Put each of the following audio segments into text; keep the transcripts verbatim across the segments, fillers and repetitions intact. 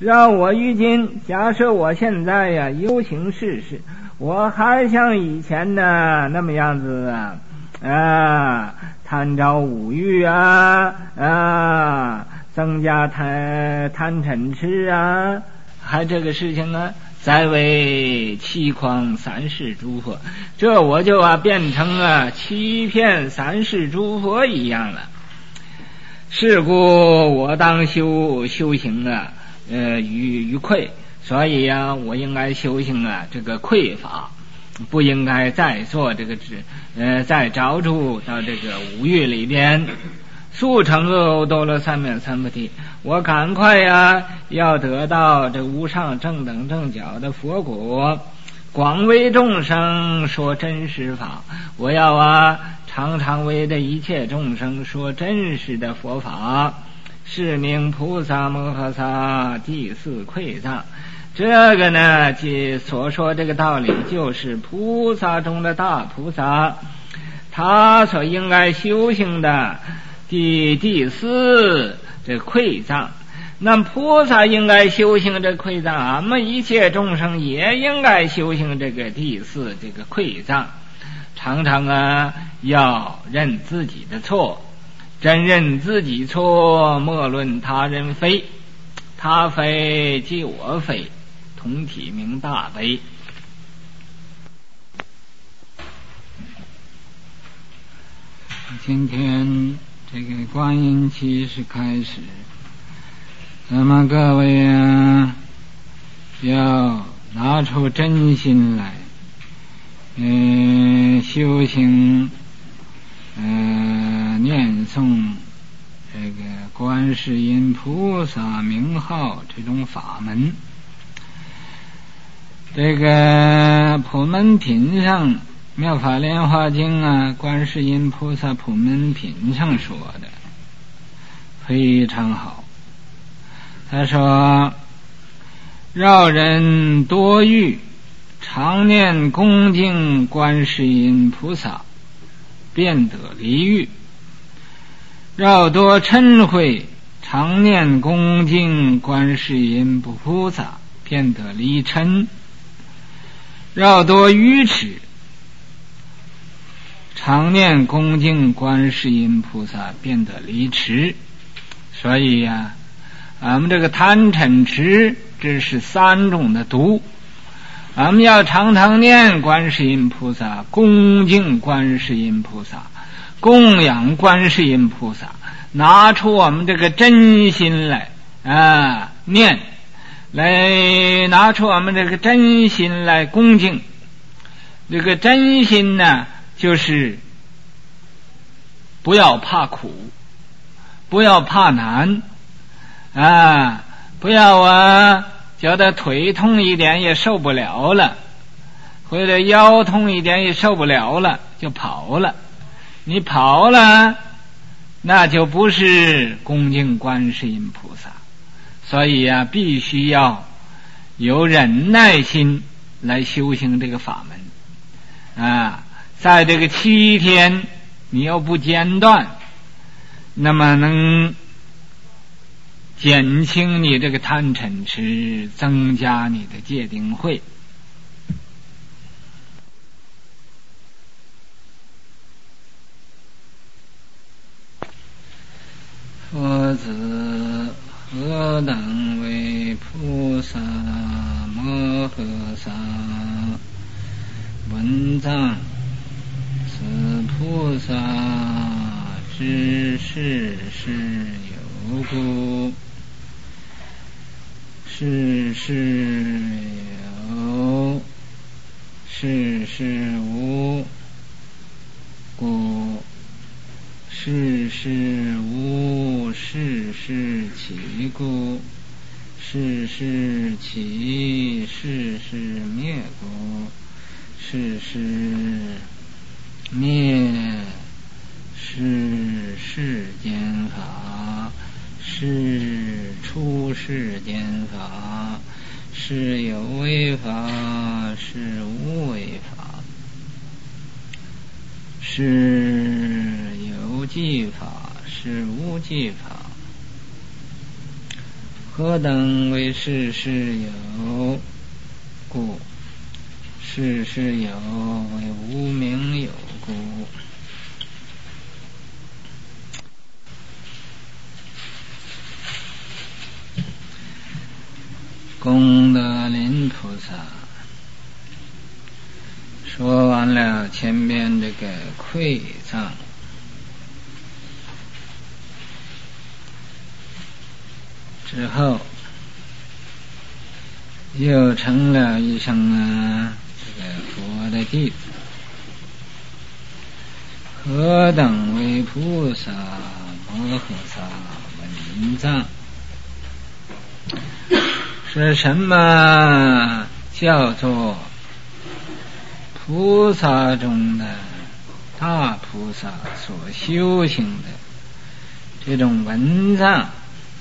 让我于今，假设我现在呀游行世事，我还像以前呢那么样子啊啊贪着五欲啊啊增加贪贪嗔痴啊，还这个事情啊，再为欺诳三世诸佛，这我就啊变成啊欺骗三世诸佛一样了。是故我当修修行啊呃于于愧，所以呀、啊、我应该修行啊这个愧法，不应该再做这个呃再着住到这个五欲里边。速成阿多罗三藐三菩提，我赶快呀要得到这无上正等正觉的佛果，广为众生说真实法，我要啊常常为这一切众生说真实的佛法，是名菩萨摩诃萨第四馈藏。这个呢即所说这个道理，就是菩萨中的大菩萨，他所应该修行的第第四这馈藏。那么菩萨应该修行这馈藏，俺们一切众生也应该修行这个第四这个馈藏。常常啊要认自己的错，真认自己错，莫论他人非，他非即我非，同体名大悲。 今天这个观音期是开始，那么各位啊要拿出真心来嗯，修行呃念诵这个观世音菩萨名号这种法门。这个普门品上妙法莲华经啊，观世音菩萨普门品上说的非常好。他说绕人多欲，常念恭敬观世音菩萨，便得离欲；绕多嗔恚，常念恭敬观世音菩萨，便得离嗔；绕多愚痴，常念恭敬观世音菩萨，便得离痴。所以呀、啊，俺们这个贪嗔痴，这是三种的毒。俺们要常常念观世音菩萨，恭敬观世音菩萨，供养观世音菩萨，拿出我们这个真心来啊念，来拿出我们这个真心来恭敬。这个真心呢，就是不要怕苦，不要怕难啊，不要啊觉得腿痛一点也受不了了，或者腰痛一点也受不了了就跑了。你跑了，那就不是恭敬观世音菩萨。所以啊，必须要有忍耐心来修行这个法门啊。在这个七天你又不间断，那么能减轻你这个贪嗔痴，增加你的戒定慧。佛子何等为菩萨摩诃萨？文藏此菩萨之事是有故，事事有，事事无，故事事无，事事起故，事事起，事事灭故，事事灭，是世间法，是出世间法，是有为法，是无为法，是有记法，是无记法。 何等为事事有故？事事有为无名有故。功德林菩萨说完了前边这个馈藏，之后又成了一声啊这个佛的弟子。何等为菩萨摩诃萨文藏？是什么叫做菩萨中的大菩萨所修行的这种文藏？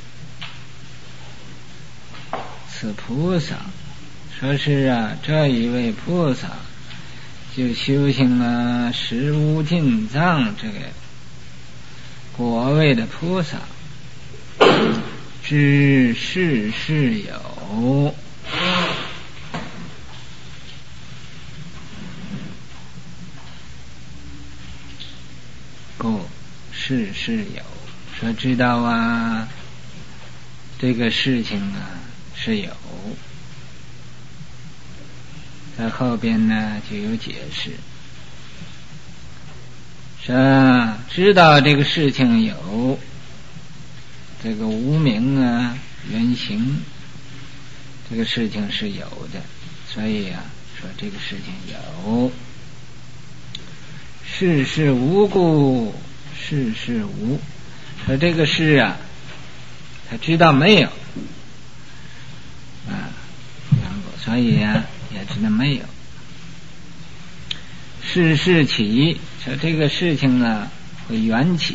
此菩萨说是啊，这一位菩萨就修行了十无尽藏这个果位的菩萨，知事事有，故事事有，说知道啊，这个事情啊是有，在后边呢就有解释，是知道这个事情有这个无明啊原形，这个事情是有的，所以啊说这个事情有。事事无故，事事无，说这个事啊他知道没有啊，所以啊也知道没有。事事起，说这个事情啊会缘起，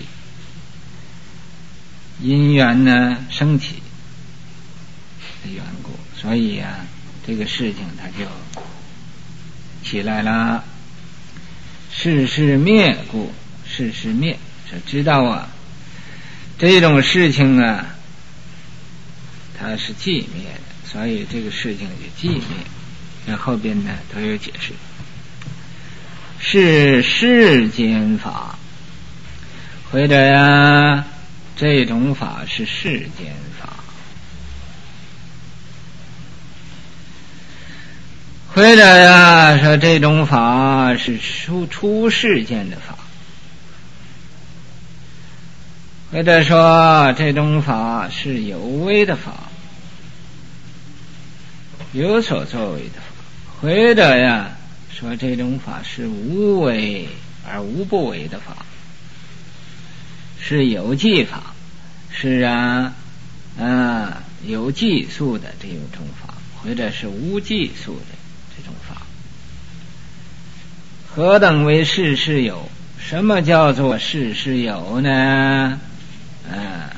因缘呢升起的缘故，所以啊这个事情它就起来了。事事灭故，事事灭，说知道啊这种事情啊它是寂灭的，所以这个事情就寂灭。那后边呢都有解释。是世间法，或者呀这种法是世间法，或者呀说这种法是出出世间的法，或者说这种法是有为的法，有所作为的法，或者呀说这种法是无为而无不为的法，是有记法，是啊啊有计数的这种法，或者是无计数的这种法。何等为事事有？什么叫做事事有呢？啊，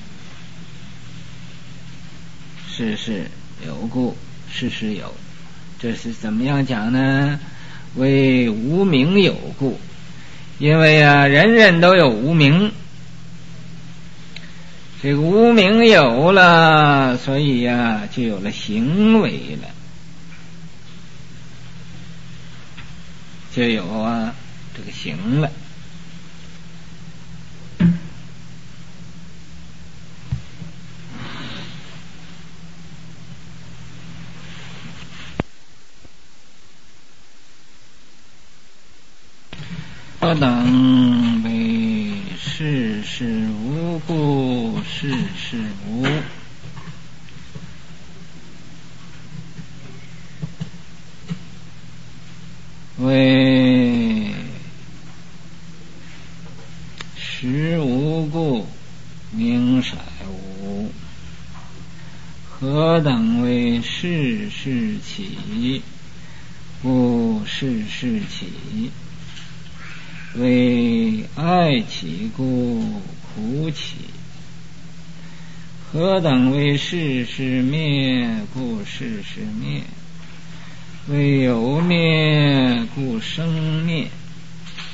事事有故，事事有，这是怎么样讲呢？为无明有故，因为啊人人都有无明，这个无明有了，所以呀、啊、就有了行为了，就有啊这个行了。何等为事事无故，事事无，为实无故，名色无。何等为事事起，故事事起。为爱起故苦起。何等为事事灭，故事事灭。为有灭，故生灭。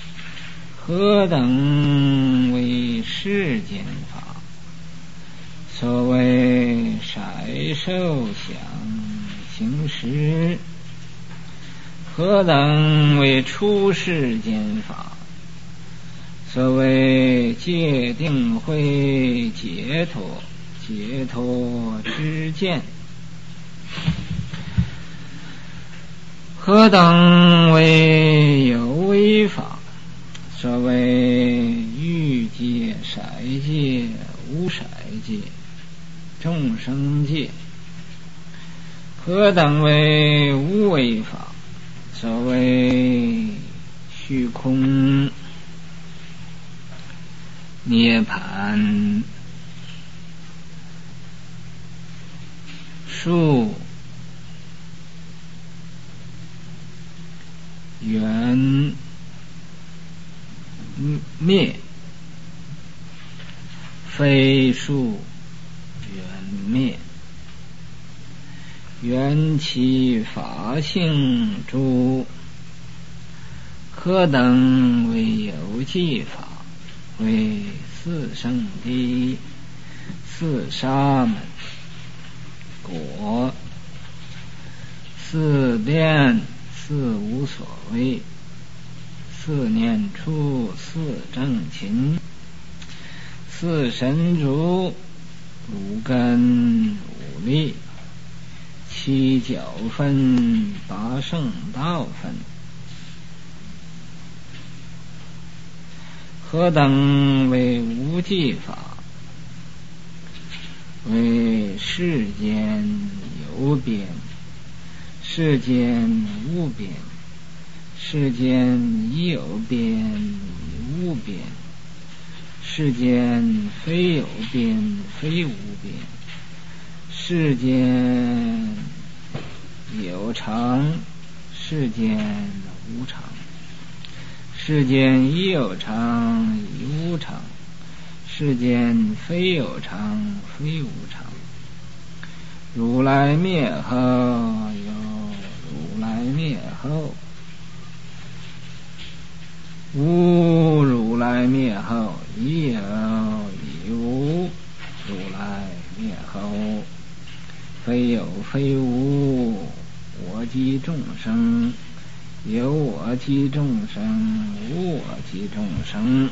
何等为世间法？ 所谓色受想行识，何等为出世间法？所谓戒定慧解脱，解脱之见，何等为有为法？所谓欲界、色界、无色界、众生界，何等为无为法？所谓虚空、涅槃、数、缘、灭、非数、缘灭、缘起法性诸，何等为有记法？为四圣谛、四沙门果、四变、四无所谓、四念处、四正勤、四神足、五根五力、七角分、八圣道分，何等为无记法？为世间有边，世间无边，世间已有边已无边，世间非有边非无边，世间有常，世间无常，世间已有常已无常，世间非有常非无常。如来灭后有如来灭后，无如来灭后亦有亦无如来灭后，非有非无，我即众生，有我即众生，无我即众生，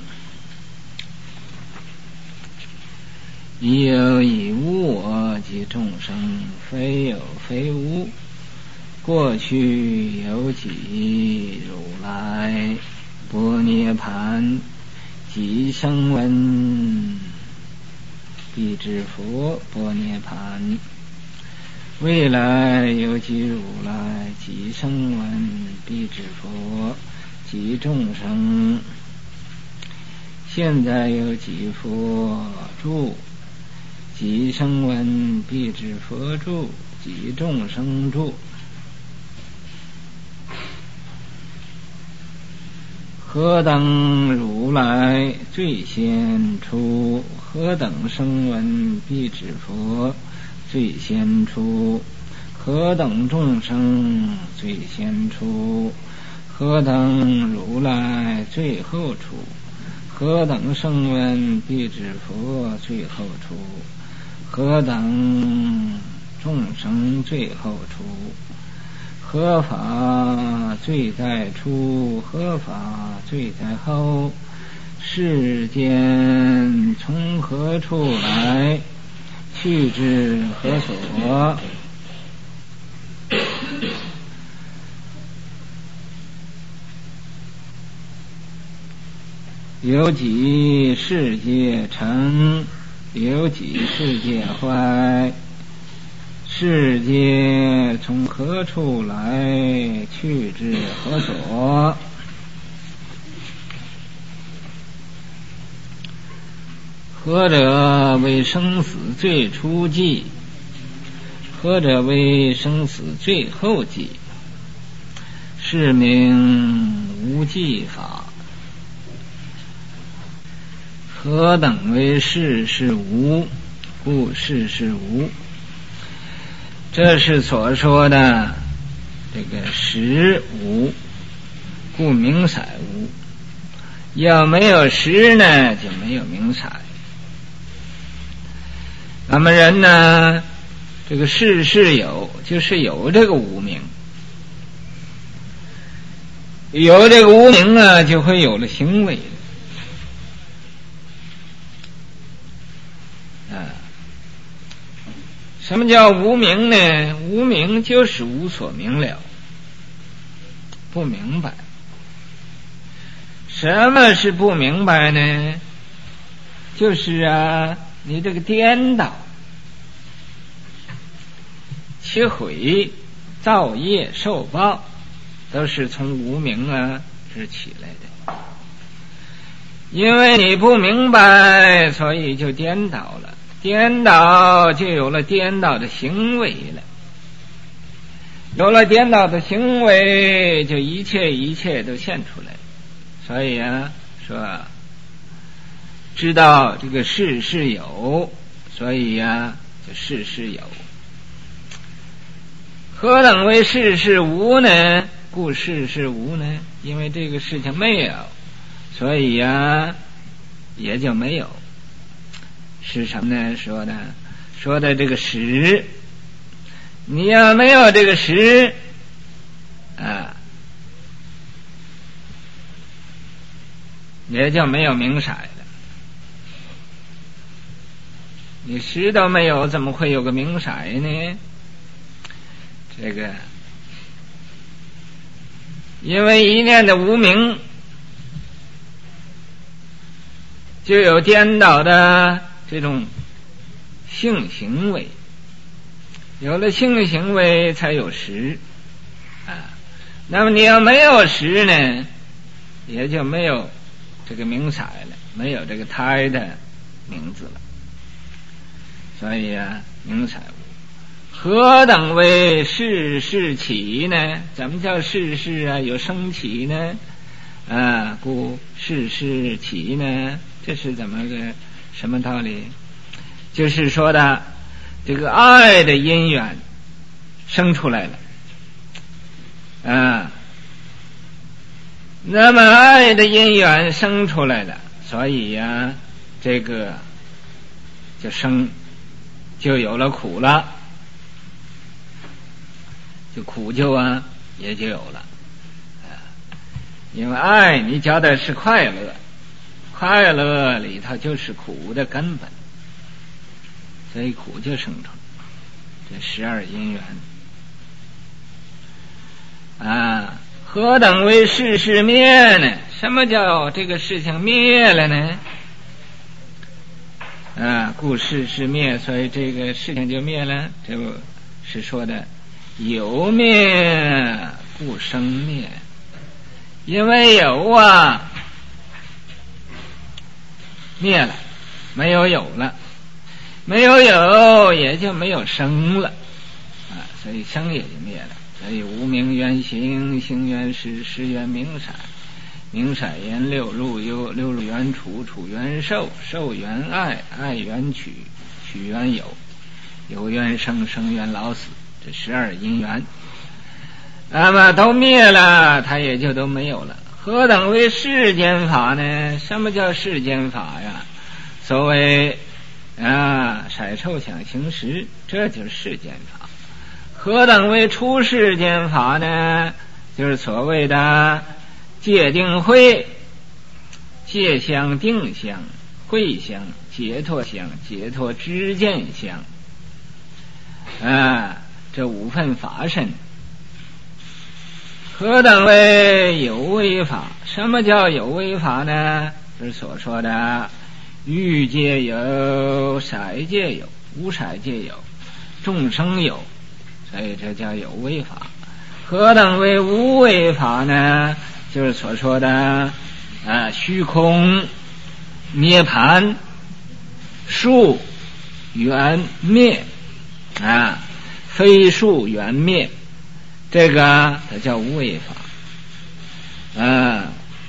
亦有亦无我即众生，非有非无，过去有即如来，般涅盘即声闻，必知佛般涅盘，未来有即如来，即声闻，必知佛，即众生，现在有即佛住，即声闻，必知佛住，即众生住。何等如来最先出？何等声闻必知佛最先出？何等众生最先出？何等如来最后出？何等声闻必知佛最后出？何等众生最后出？何法最在出？何法最在后？世间从何处来？去至何所？有几世界成？有几世界坏？世界从何处来？去至何所？何者为生死最初际？何者为生死最后际？是名无记法。何等为世是无？故世是无。这是所说的这个识无，故名色无。要没有识呢，就没有名色。 咱们人呢，这个事事有，就是有这个无明，有这个无明啊，就会有了行为啊。什么叫无明呢？无明就是无所明了，不明白。什么是不明白呢？就是啊，你这个颠倒、起毁、造业、受报，都是从无明啊之起来的。因为你不明白，所以就颠倒了，颠倒就有了颠倒的行为了，有了颠倒的行为，就一切一切都现出来了。所以啊，说知道这个事事有，所以呀，就事事有。何等为事事无呢？故事事无呢？因为这个事情没有，所以呀，也就没有。是什么呢？说的说的这个识，你要没有这个识啊，也就没有明色了。你识都没有，怎么会有个明色呢？这个因为一念的无明，就有颠倒的这种性行为，有了性行为才有识啊。那么你要没有识呢，也就没有这个明色了，没有这个胎的名字了。所以啊，明色无。何等为事事起呢？怎么叫事事啊有生起呢？啊，故事事起呢？这是怎么个什么道理？就是说的这个爱的因缘生出来了啊。那么爱的因缘生出来了，所以呀、啊，这个就生就有了苦了。就苦就啊也就有了啊，因为爱你觉得是快乐，快乐里头就是苦的根本，所以苦就生出这十二因缘啊。何等为事事灭呢？什么叫这个事情灭了呢？啊，故事事灭，所以这个事情就灭了。这不是说的有灭故生灭，因为有啊灭了，没有有了，没有有也就没有生了啊，所以生也就灭了。所以无明缘行，行缘识，识缘明色，明色缘六入有，六入缘处，处缘受，受缘爱，爱缘取，取缘有，有缘生，生缘老死，这十二因缘那么都灭了，它也就都没有了。何等为世间法呢？什么叫世间法呀？所谓啊色臭想行识，这就是世间法。何等为出世间法呢？就是所谓的戒定慧，戒相、定相、慧相、解脱相、解脱知见相啊，这五分法身。何等为有为法？什么叫有为法呢？就是所说的欲界有，色界有，无色界有，众生有，所以这叫有为法。何等为无为法呢？就是所说的啊虚空、涅盘、数、缘灭啊，非数缘灭，这个它叫无为法啊。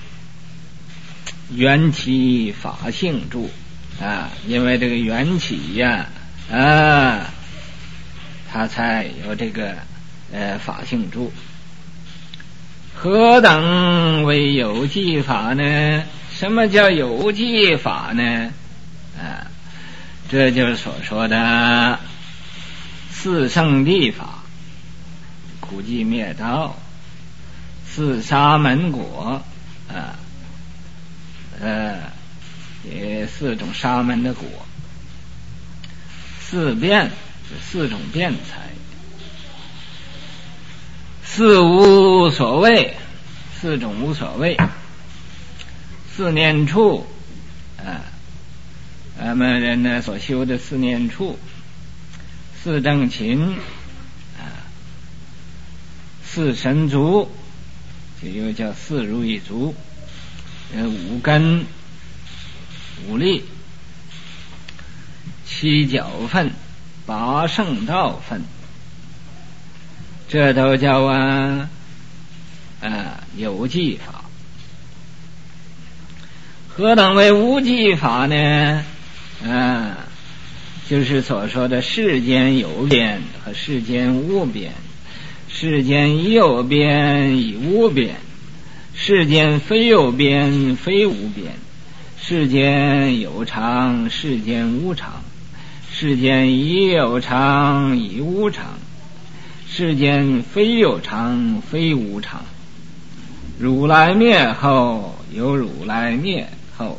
缘起法性住啊，因为这个缘起呀 啊, 啊，它才有这个呃法性住。何等为有记法呢？什么叫有记法呢？啊， 这就是所说的四圣谛法，苦寂灭道，四沙门果啊，呃，也四种沙门的果，四辩是四种辩才，四无所谓，四种无所谓，四念处啊，咱们人呢所修的四念处，四正勤啊，四神足，这又叫四如意足，呃，五根五力，七角分，八圣道分，这都叫啊啊有记法。何等为无记法呢？啊，就是所说的世间有边和世间无边，世间已有边已无边，世间非有边非无边，世间有常世间无常，世间已有常已无常，世间非有常非无常，如来灭后有如来灭后，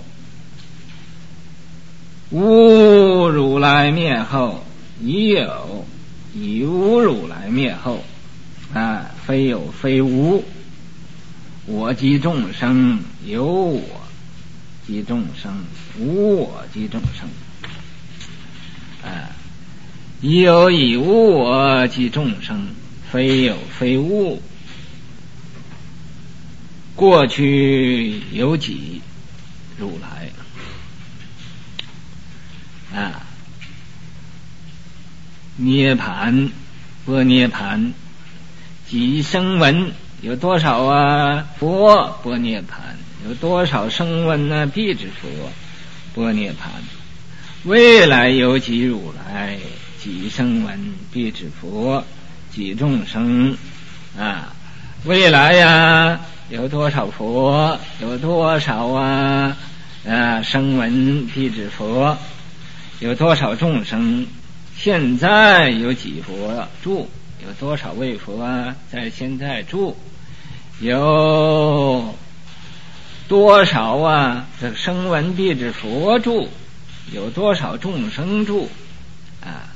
无如来灭后已有已无如来灭后啊，非有非无，我即众生，有我即众生，无我即众生啊，已有已无我即众生，非有非无，过去有己如来啊，涅盘般涅盘，几声闻有多少啊？佛般涅盘有多少声闻呢？辟支佛般涅盘，未来有几如来，几声闻，辟支佛，几众生啊？未来呀，有多少佛？有多少啊？啊，声闻，辟支佛，有多少众生？现在有几佛住？有多少位佛啊？在现在住？有多少啊？这个声闻辟支佛住？有多少众生住？啊？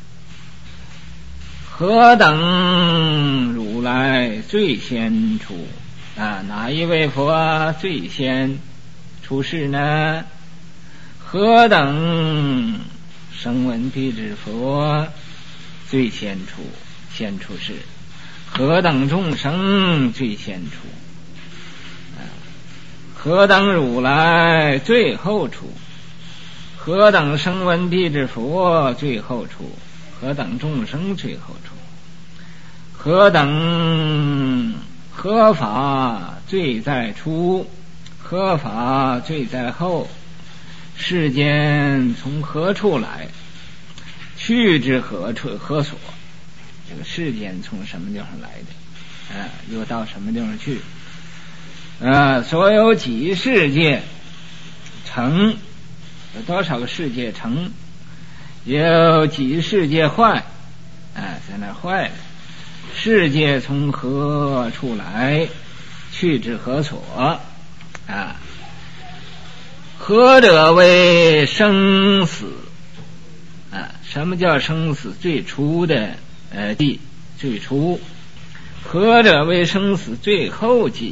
何等如来最先出啊？哪一位佛啊最先出世呢？何等声闻辟支佛最先出先出世？何等众生最先出？啊？何等如来最后出？何等声闻辟支佛最后出？何等众生最后出？何等何法最在出？何法最在后？世间从何处来？去之何处何所？这个世间从什么地方来的？啊，又到什么地方去？啊，所有几世界成？有多少个世界成？有几世界坏？啊，在那坏了。世界从何处来？去之何所？啊，何者为生死？啊，什么叫生死最初的呃际？最初。何者为生死最后际？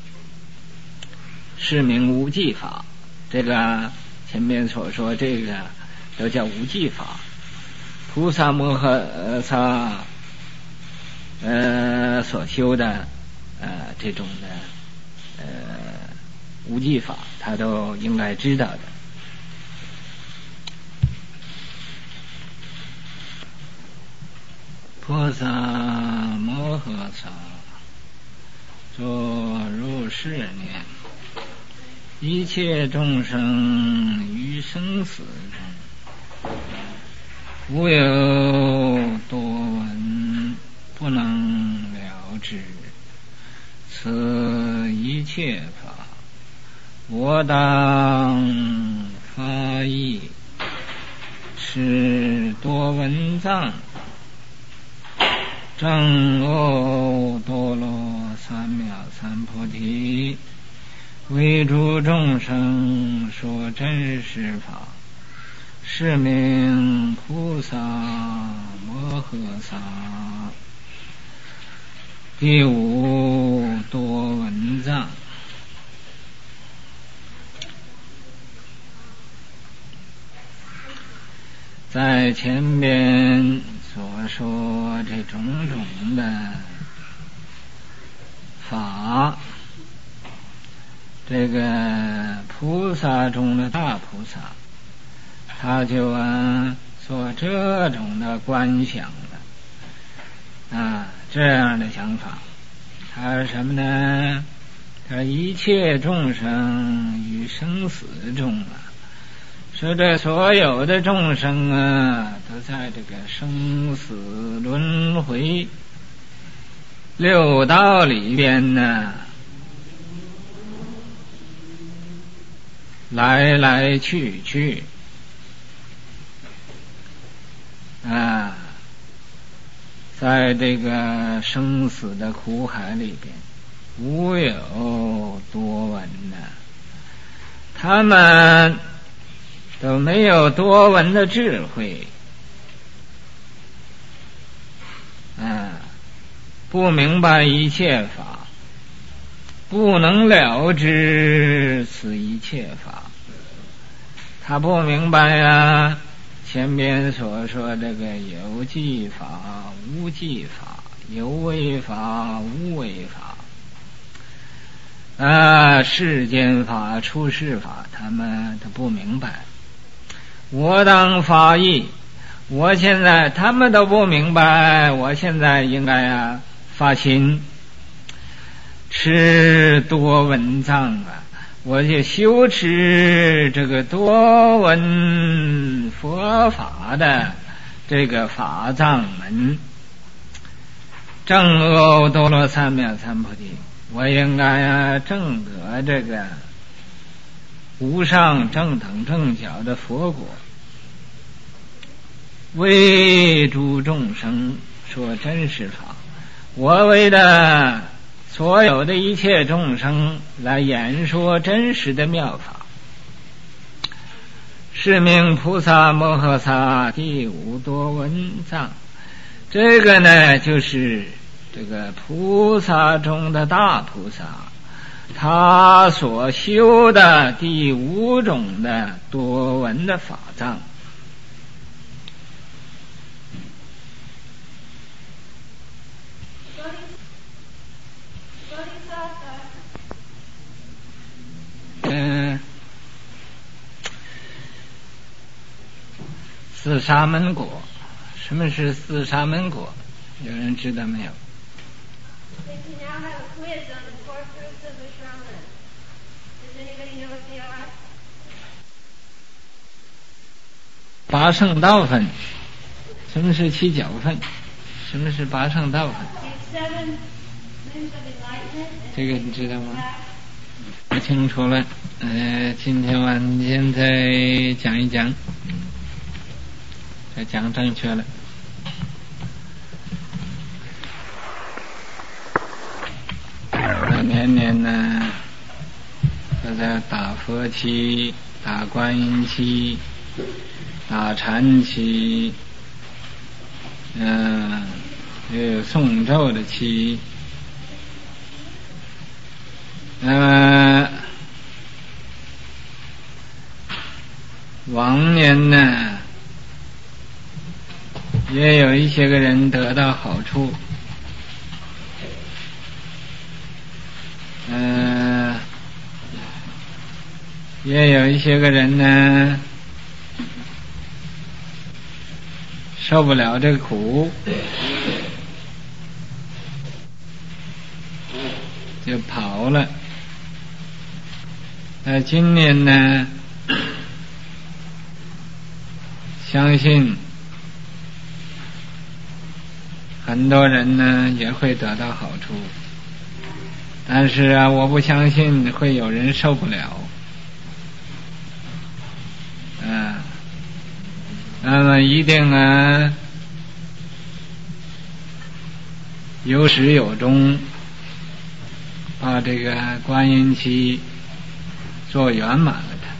是名无记法。这个前面所说这个都叫无记法。菩萨摩诃萨呃所修的呃这种的呃无记法，他都应该知道的。菩萨摩诃萨作如是念：一切众生于生死中，无有多闻不能了知。此一切法，我当发意是多闻藏，正阿多罗三藐三菩提，为诸众生说真实法，是名菩萨摩诃萨。第五多闻藏。在前边所说这种种的法，这个菩萨中的大菩萨，他就啊做这种的观想的啊这样的想法。他是什么呢？他说一切众生于生死中啊，说这所有的众生啊，都在这个生死轮回六道里边呢，来来去去啊，在这个生死的苦海里边，无有多闻呢。他们都没有多闻的智慧，啊，不明白一切法，不能了知此一切法。他不明白呀，前边所说这个有记法、无记法，有为法、无为法，啊，世间法、出世法，他们都不明白。我当发意，我现在他们都不明白，我现在应该啊发心，持多闻藏啊，我就修持这个多闻佛法的这个法藏门，正阿多罗三藐三菩提，我应该啊证得这个无上正等正觉的佛果，为诸众生说真实法。我为的所有的一切众生来演说真实的妙法，是名菩萨摩诃萨第五多闻藏。这个呢，就是这个菩萨中的大菩萨，他所修的第五种的多闻的法藏。嗯，四沙门果，什么是四沙门果？有人知道没有？八圣道分。什么是七角分？什么是八圣道分？这个你知道吗？不清楚了。呃，今天晚间再讲一讲，再讲正确了。我年年呢都在打佛七、打观音七、打禅七，嗯、呃，也有诵咒的七。那么往年呢，也有一些个人得到好处，呃，也有一些个人呢受不了这个苦，就跑了。呃，今年呢，相信很多人呢也会得到好处，但是啊，我不相信会有人受不了。啊，那那么一定啊有始有终，把这个观音期做圆满了它。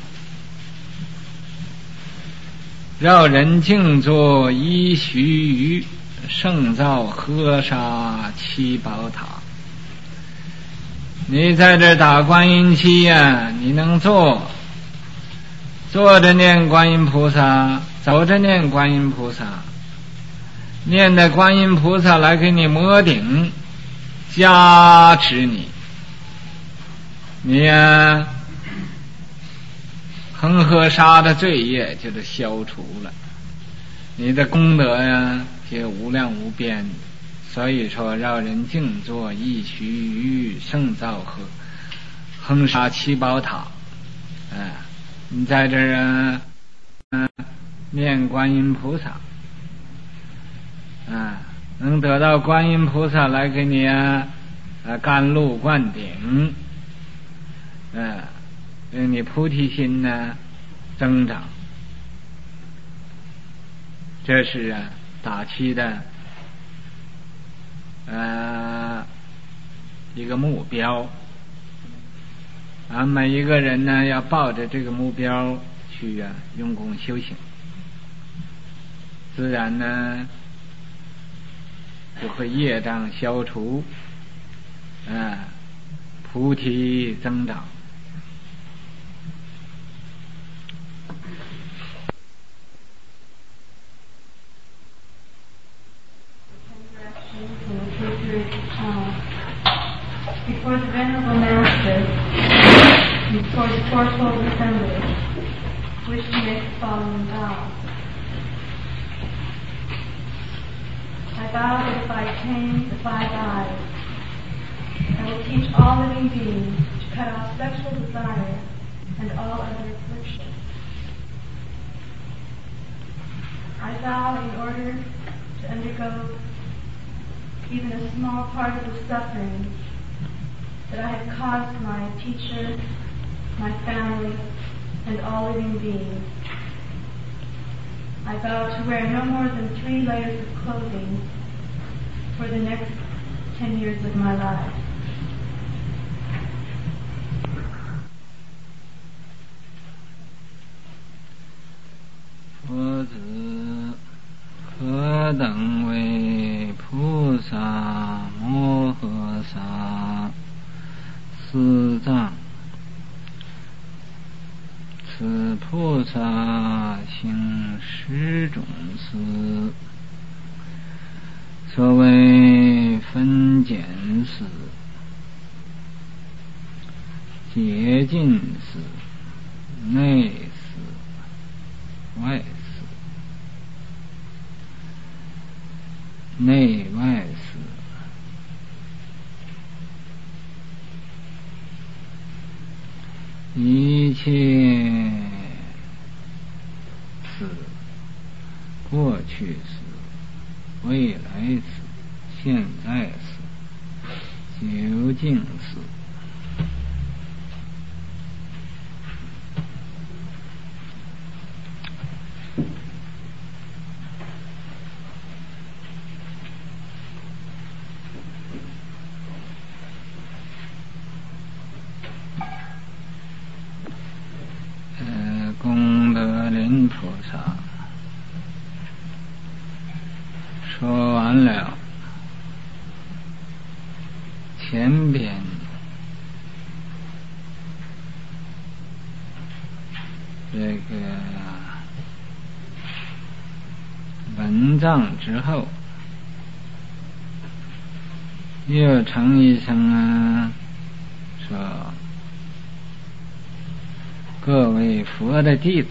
绕人静坐一须臾，胜造河沙七宝塔。你在这打观音期呀、啊，你能坐，坐着念观音菩萨，走着念观音菩萨，念的观音菩萨来给你摩顶加持你，你呀、啊、恒河沙的罪业就是消除了，你的功德呀就无量无边。所以说绕人静坐一须臾，胜造河恒沙七宝塔。哎，你在这儿啊、呃、念观音菩萨啊，能得到观音菩萨来给你啊呃甘露灌顶，呃令你菩提心呢增长。这是啊打七的呃一个目标啊，每一个人呢要抱着这个目标去啊用功修行，自然呢就会业障消除，啊菩提增长。 Before the Venerable Master, before the Fourfold Assembly, wish to make the following vow. I vow that if I attain the five eyes, I will teach all living beings to cut off sexual desire and all other afflictions. I vow in order to undergo even a small part of the suffering that I have caused my teacher, my family, and all living beings. I vow to wear no more than three layers of clothing for the next ten years of my life. 佛子何等为菩萨摩诃萨四藏，此菩萨行十种思，所谓分拣思、洁净思、内思、外思、内外思。一切思，过去思、未来思、现在思、究竟思。功德林菩萨说完了前边这个文章之后，又称一声啊，说各位佛的弟子，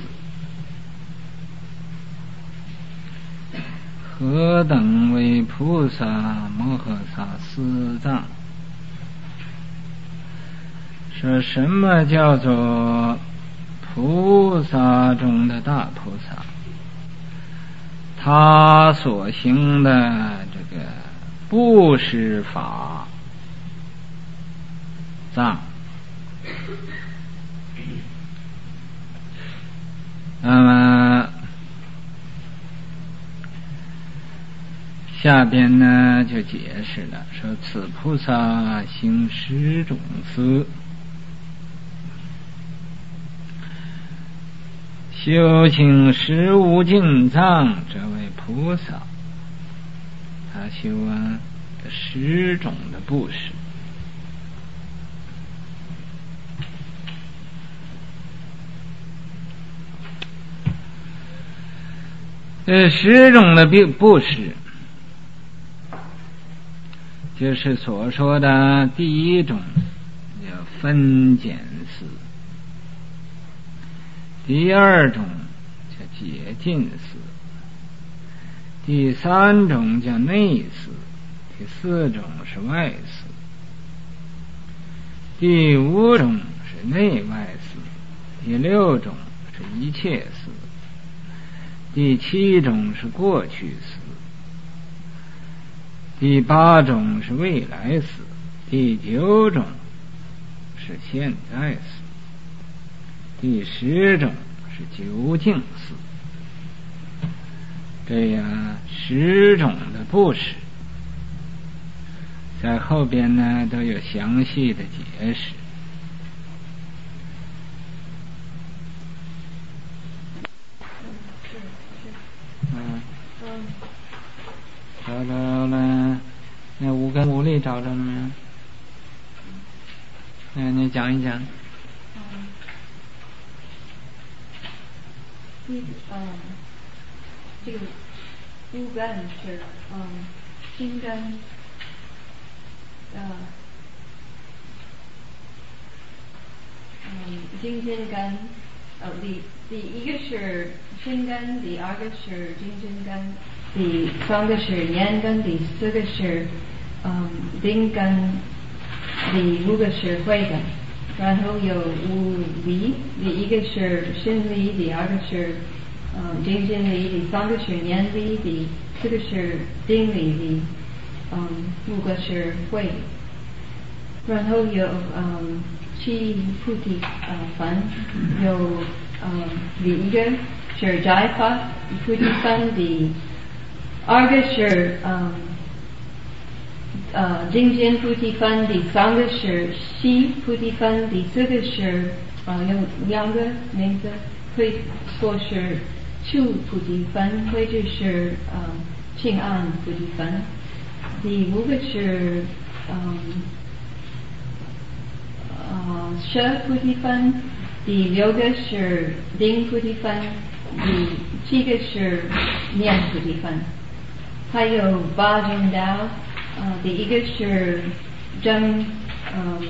何等为菩萨摩诃萨四藏？说什么叫做菩萨中的大菩萨？他所行的这个布施法藏，那么下边呢就解释了，说此菩萨行十种思，修行十无尽藏这为菩萨，他修啊这十种的布施。这十种的布施就是所说的第一种叫分拣思，第二种叫解尽思，第三种叫内思，第四种是外思，第五种是内外思，第六种是一切思，第七种是过去思，第八种是未来思，第九种是现在思，第十种是究竟思。这样十种的布施在后边呢都有详细的解释。嗯，找着了，那五根五力找着了没有？嗯，你讲一讲。 嗯，第嗯，这个五根是嗯心根，呃嗯精神根，呃第第一个是心根，第二个是精神根，第三个是眼根，第四个是嗯定根，第五个是慧根。然后有五力，第一个是心力，第二个是嗯精神力，第三个是念力，第四个是定力，第嗯五个是慧。然后有嗯七菩提呃分，有嗯第一个是斋法菩提分，第二个是嗯呃精进菩提分，第三个是细菩提分，第四个是呃有两个名字可以说是处菩提分，或者是呃清安菩提分，第五个是嗯呃舍菩提分，第六个是定菩提分，第七个是念菩提分，还有八正道。呃，第一个是正嗯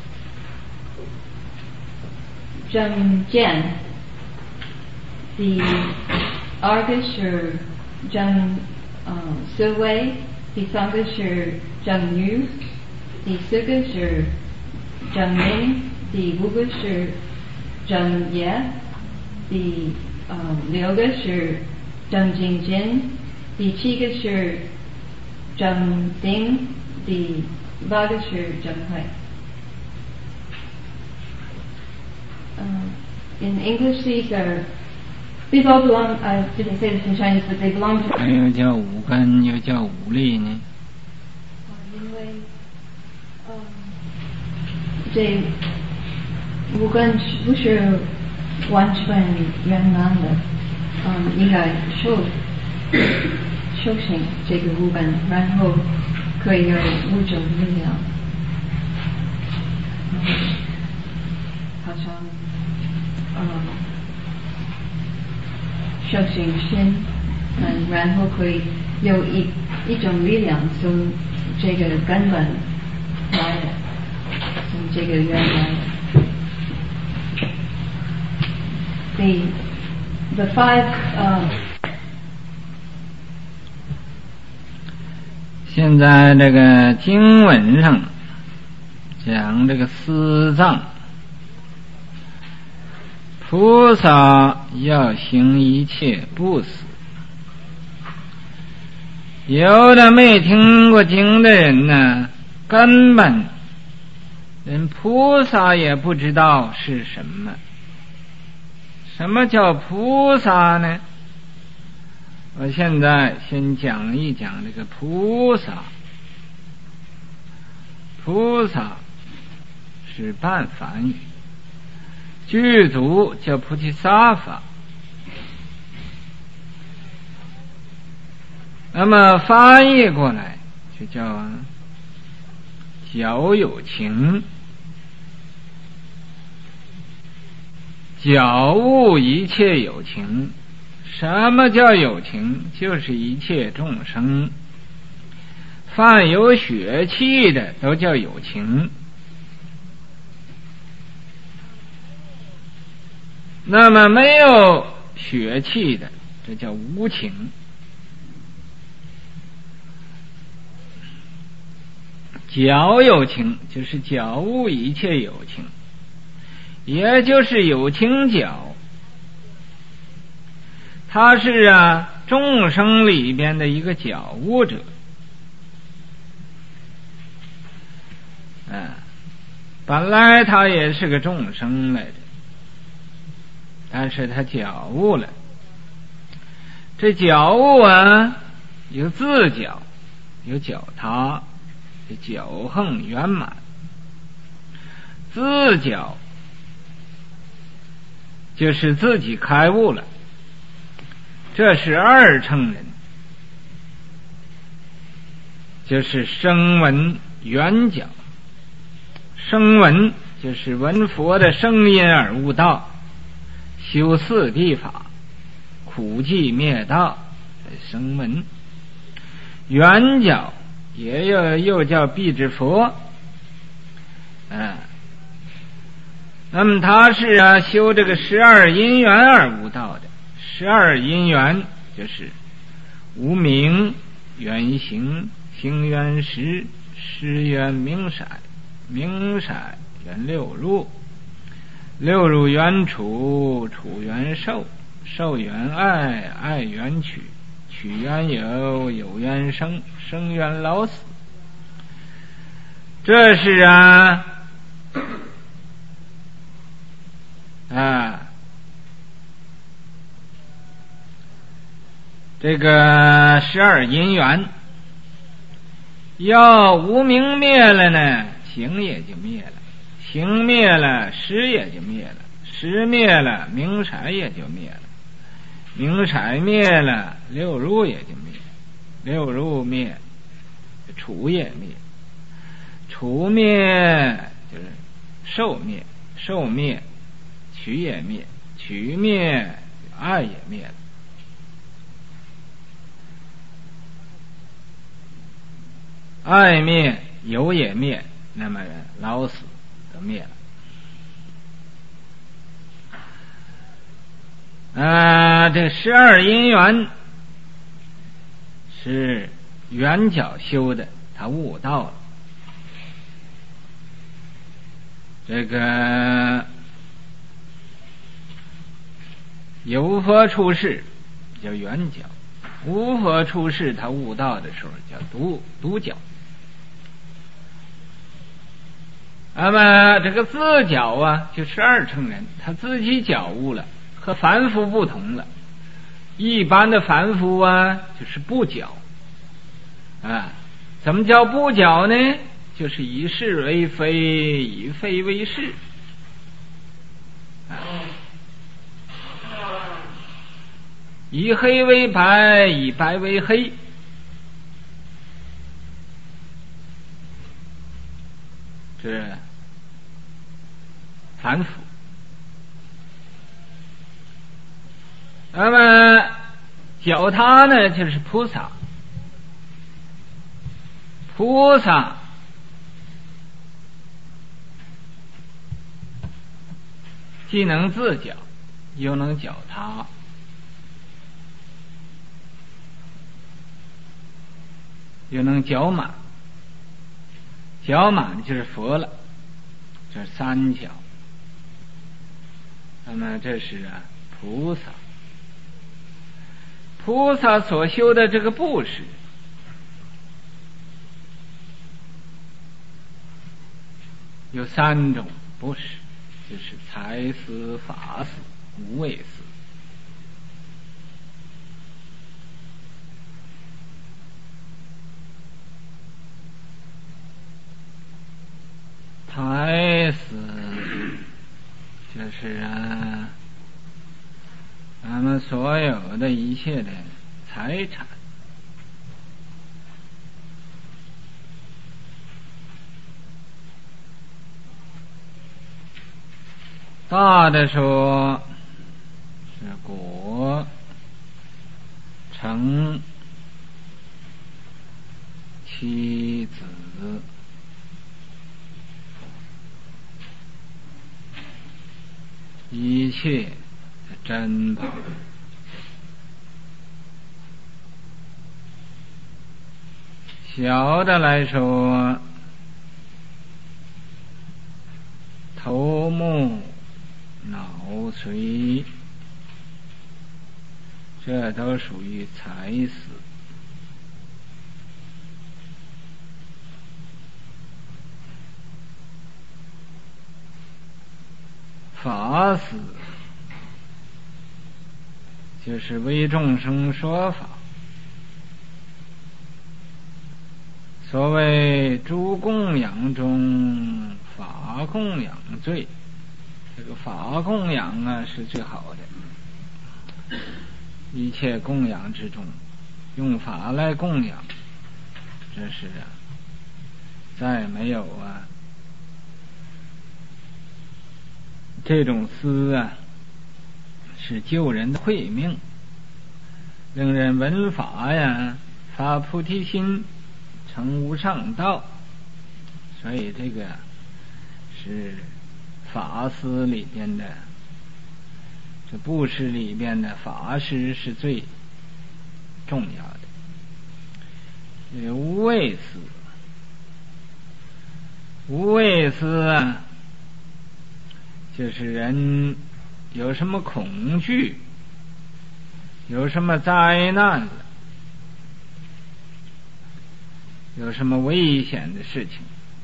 正见，第二个是正呃思维，第三个是正语，第四个是正名，第五个是正业，第呃六个是正精进，第七个是正定，第八个是正慧。Um, in English, these are these all belong. I didn't say this in Chinese, but they belong to. 还有叫五根，又叫五力呢。 因为，嗯，这五根不是完全圆满的，嗯，应该修修行这个五根，然后可以有五种力量。嗯，好像，嗯，修行心，嗯，然后可以有一一种力量从这个根本来的，从这个源来的。The the five, uh, 现在这个经文上讲这个思藏，菩萨要行一切不死。有的没听过经的人呢，根本连菩萨也不知道是什么。什么叫菩萨呢？ 我现在先讲一讲这个菩萨。菩萨是半梵语，剧组叫菩提萨法。那么翻译过来就叫觉有情，觉悟一切有情。什么叫有情？就是一切众生，凡有血气的都叫有情。那么没有血气的，这叫无情。觉有情就是觉悟一切有情，也就是有情觉。他是啊众生里边的一个觉悟者。嗯，本来他也是个众生来的，但是他觉悟了。这觉悟啊，有自觉，有觉他，有觉恒圆满。自觉就是自己开悟了，这是二乘人，就是声闻缘觉。声闻就是闻佛的声音而悟道，修四谛法，苦寂灭道，声闻。缘觉也有又叫辟支佛，嗯，那么他是啊修这个十二因缘而悟道的。十二因缘就是无明缘行，行缘识，识缘名色，名色缘六入，六入缘处，处缘受，受缘爱，爱缘取，取缘有，有缘生，生缘老死。这是啊啊这个十二因缘。要无明灭了呢，行也就灭了，行灭了，识也就灭了，识灭了，名色也就灭了，名色灭了，六入也就灭，六入灭，处也灭，处灭就是受灭，受灭，取也灭，取灭，爱也灭了。爱灭，有也灭，那么老死都灭了。啊，这十二因缘是圆觉修的，他悟道了。这个有佛出世叫圆觉，无佛出世他悟道的时候叫独独觉。那么这个自觉啊，就是二乘人，他自己觉悟了，和凡夫不同了。一般的凡夫啊，就是不觉啊。怎么叫不觉呢？就是以是为非，以非为是。啊，以黑为白，以白为黑。这凡夫。那么觉他呢，就是菩萨。菩萨既能自觉，又能觉他。又能觉满，觉满就是佛了，这三觉。那么这是啊菩萨，菩萨所修的这个布施，有三种布施，就是财施、法施、无畏施。 的一切的财产。大的说是国、城、妻子、一切的珍宝。小的来说，头目、脑髓，这都属于财死。法死就是为众生说法。所谓诸供养中法供养最，这个法供养啊是最好的。一切供养之中，用法来供养，这是啊，再没有啊这种思啊，是救人的慧命，令人闻法呀发菩提心，成无上道。所以这个是法师里边的，这布施里边的法师是最重要的。无畏思，无畏思啊，就是人有什么恐惧，有什么灾难了，有什么危险的事情，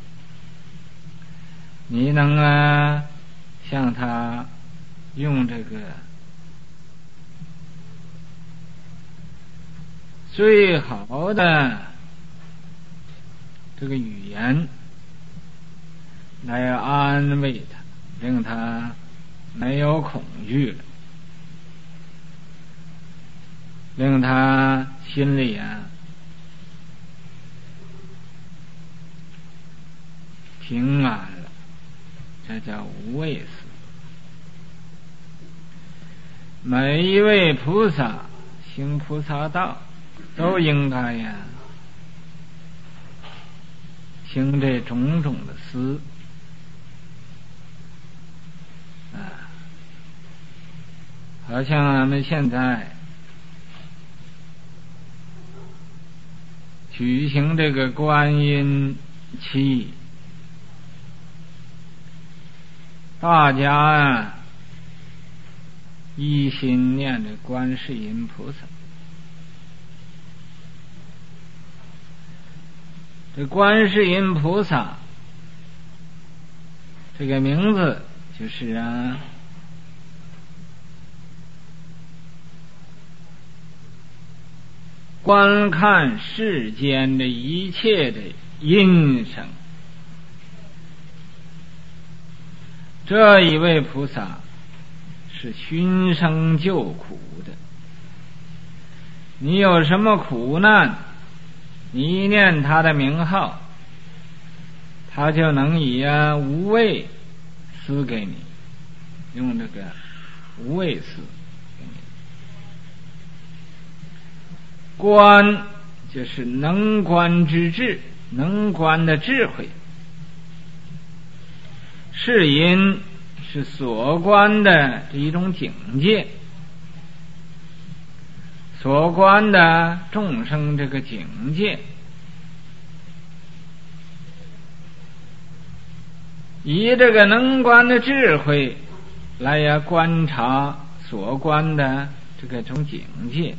你能啊向他用这个最好的这个语言来安慰他，令他没有恐惧了，令他心里啊平安了，这叫无畏思。每一位菩萨行菩萨道，都应该呀行这种种的思啊，好像俺们现在举行这个观音期，大家啊一心念着观世音菩萨。这观世音菩萨这个名字就是啊观看世间的一切的音声。这一位菩萨是寻声救苦的，你有什么苦难，你一念他的名号，他就能以啊无畏施给你，用这个无畏施给你。观就是能观之智，能观的智慧。世音是所观的这一种境界，所观的众生这个境界，以这个能观的智慧来呀观察所观的这个种境界。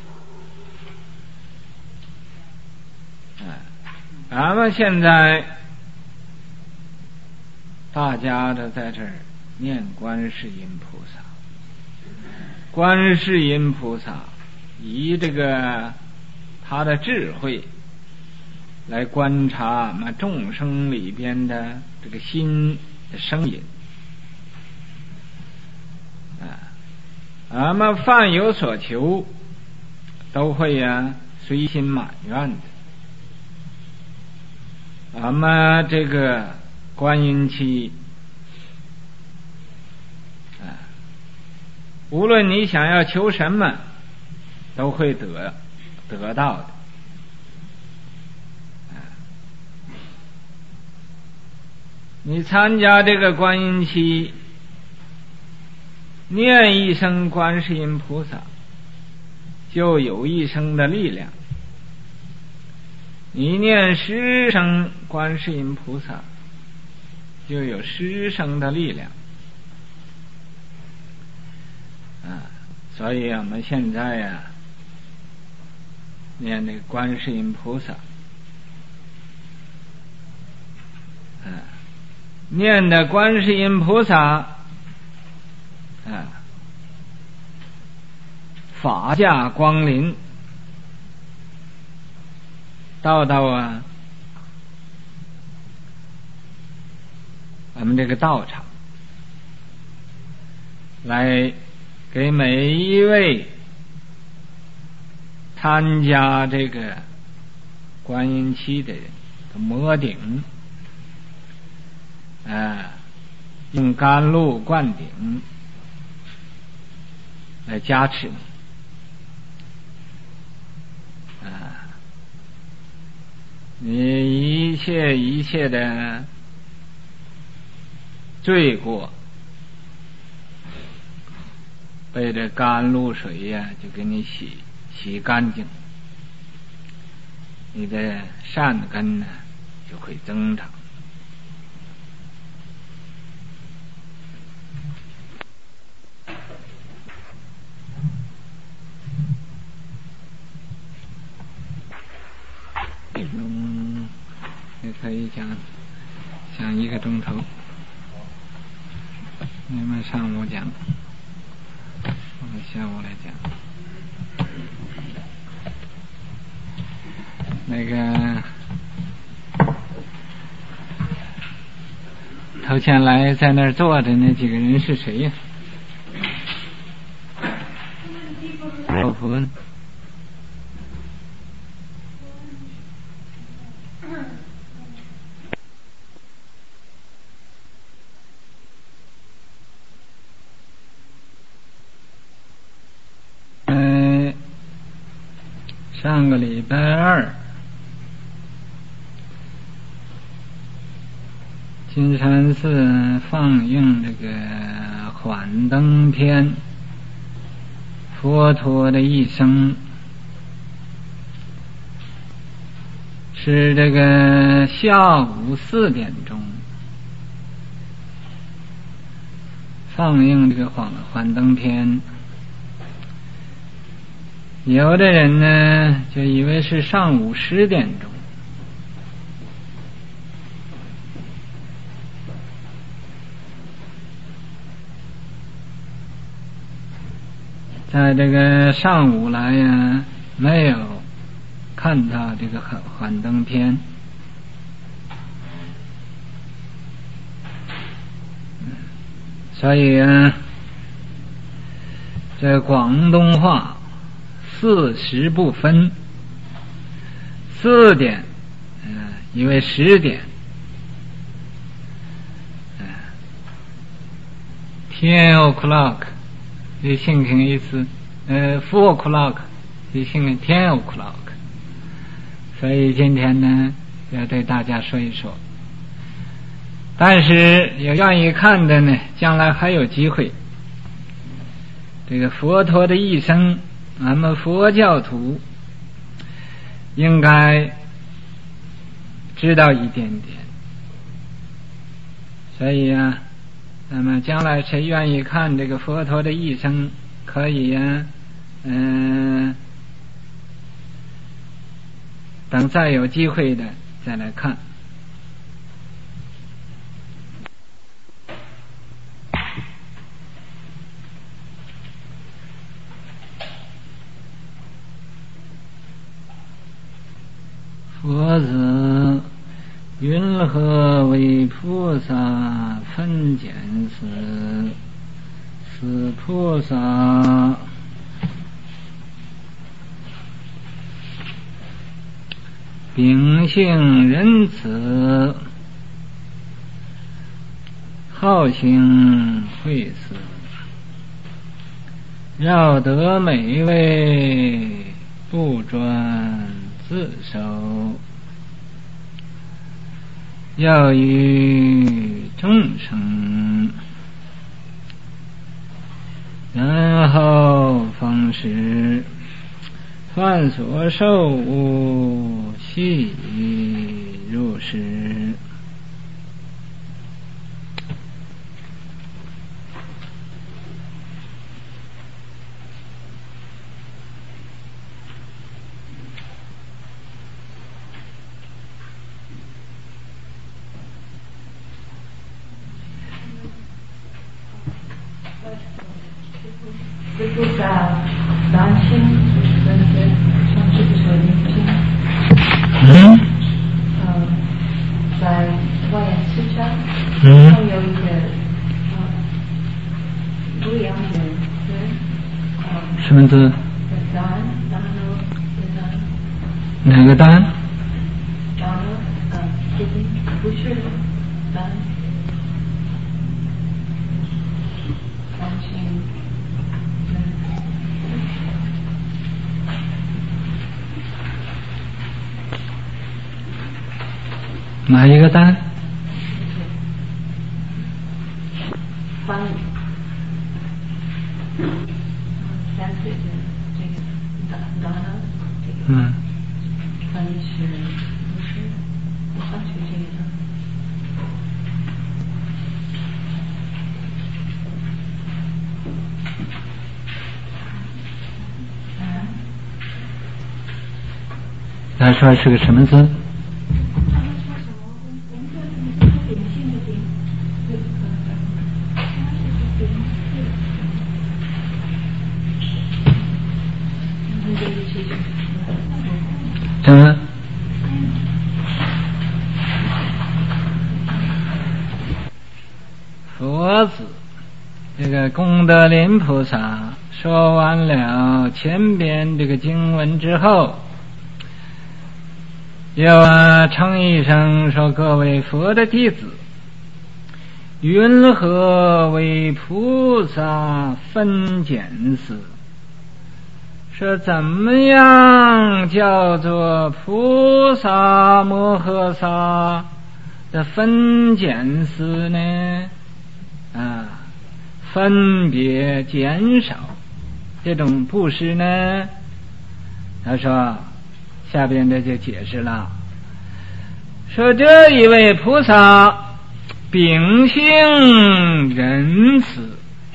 咱们现在大家都在这儿念观世音菩萨，观世音菩萨以这个他的智慧来观察俺们众生里边的这个心的声音啊， 俺们凡有所求，都会呀随心满愿的。俺们这个观音期啊，无论你想要求什么，都会得得到的。你参加这个观音期，念一声观世音菩萨，就有一生的力量；你念十声观世音菩萨，就有十生的力量。啊，所以我们现在呀、啊，念那个观世音菩萨，啊，念的观世音菩萨，啊，法驾光临，到到啊，咱们这个道场，来给每一位参加这个观音期的人摩顶，啊，用甘露灌顶来加持你，啊，你一切一切的罪过，被这甘露水呀、啊、就给你洗洗干净，你的善根呢就会增长。嗯，也可以讲讲一个钟头，你们上午讲，我们下午来讲。那个头前来在那儿坐的那几个人是谁呀？老婆呢？嗯，上个礼拜二，金山寺放映这个幻灯片佛陀的一生，是这个下午四点钟放映这个幻幻灯片。有的人呢就以为是上午十点钟，在这个上午来呀，没有看到这个幻幻灯片，所以啊，这广东话四时不分，四點，呃，以為十點，呃，ten o'clock， 你聽聽意思，呃 ，four o'clock， 你聽聽 ten o'clock， 所以今天呢，要對大家說一說。但是有願意看的呢，將來還有機會。這個佛陀的一生，俺們佛教徒應該知道一點點，所以啊，那麼將來誰願意看這個佛陀的一生，可以呀，嗯、呃，等再有機會的再來看。佛子云何为菩萨分拣时， 此菩萨秉性仁慈，好行惠施，要得美味，不专自守，要与众生，然后方使凡所受物悉入室。 这菩萨达心跟着上师的说念经， 嗯， 呃，在外眼四章， 嗯， 会有一个呃不一样的字，呃， 什么字？ 单，单喽，单， 哪个单？ 单喽，呃，这边不是单，单心。 哪一个单？ 翻三岁的这个达达呢，这个嗯， 翻译是不是我上去这个啊？ 他说是个什么字？什么？佛子，这个功德林菩萨说完了前边这个经文之后，又啊称一声说：“各位佛的弟子，云何为菩萨分拣思？说怎么样叫做菩萨摩诃萨的分拣思呢？啊，分别减少这种布施呢？他说下边这就解释了，说这一位菩萨秉性仁慈，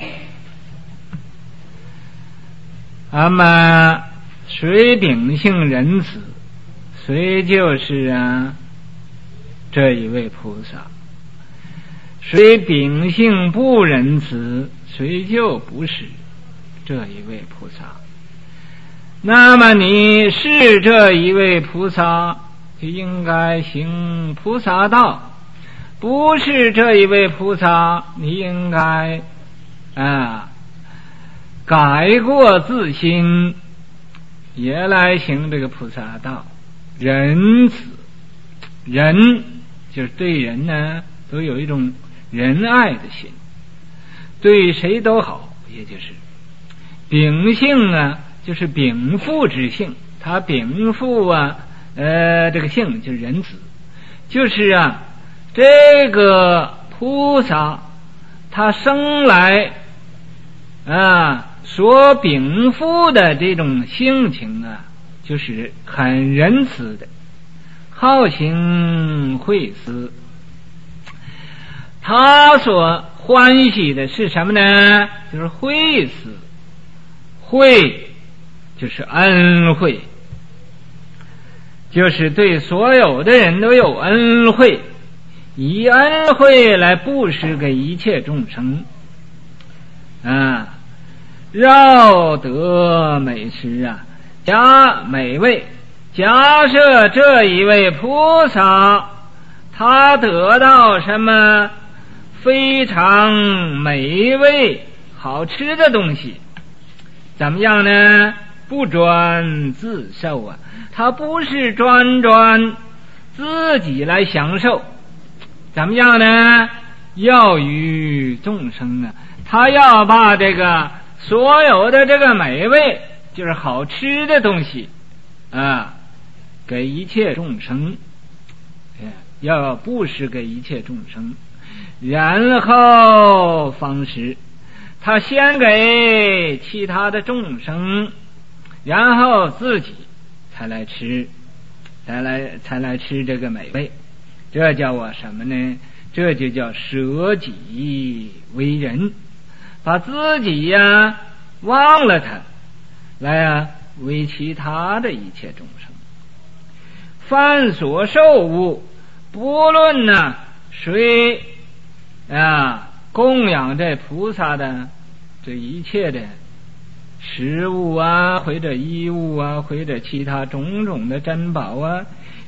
那么谁秉性仁慈，谁就是啊这一位菩萨；谁秉性不仁慈，谁就不是这一位菩萨。那么你是这一位菩萨，就应该行菩萨道；不是这一位菩萨，你应该啊改过自新，也来行这个菩萨道。仁慈，人就是对人呢都有一种仁爱的心，对谁都好，也就是秉性啊，就是禀赋之性。他禀赋啊，呃，这个性就是仁慈，就是啊，这个菩萨他生来啊所禀赋的这种性情啊，就是很仁慈的，好行惠施。他所欢喜的是什么呢？就是惠施。惠就是恩惠，就是对所有的人都有恩惠，以恩惠来布施给一切众生啊，绕得美食啊，加美味。假设这一位菩萨他得到什么非常美味好吃的东西，怎么样呢？不专自受啊，他不是专专自己来享受，怎么样呢？要与众生呢，他要把这个所有的这个美味，就是好吃的东西啊，给一切众生，要布施给一切众生，然后方食。他先给其他的众生，然后自己才来吃，才来才来吃这个美味。这叫我什么呢？这就叫舍己为人，把自己呀忘了他，来啊为其他的一切众生。凡所受物，不论呢谁啊供养这菩萨的这一切的食物啊，或者衣物啊，或者其他种种的珍宝啊，